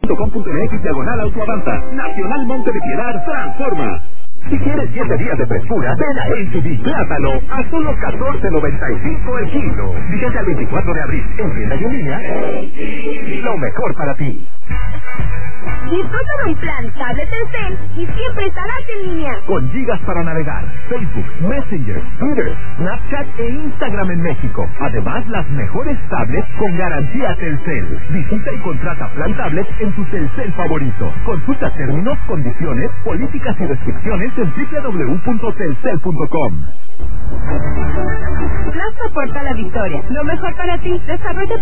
.com.mx/autoavanza. Nacional Monte de Piedad transforma. Si quieres 7 días de frescura, ven a H-D Plátano a solo $14.95 el kilo. Fíjate al 24 de abril en tienda y en línea. Lo mejor para ti. Disfruta de un plan tablet Telcel y siempre estarás en línea. Con gigas para navegar, Facebook, Messenger, Twitter, Snapchat e Instagram en México. Además, las mejores tablets con garantía Telcel. Visita y contrata plan tablet en tu Telcel favorito. Consulta términos, condiciones, políticas y restricciones en www.telcel.com. Plus soporta la victoria. Lo mejor para ti. Desarrolla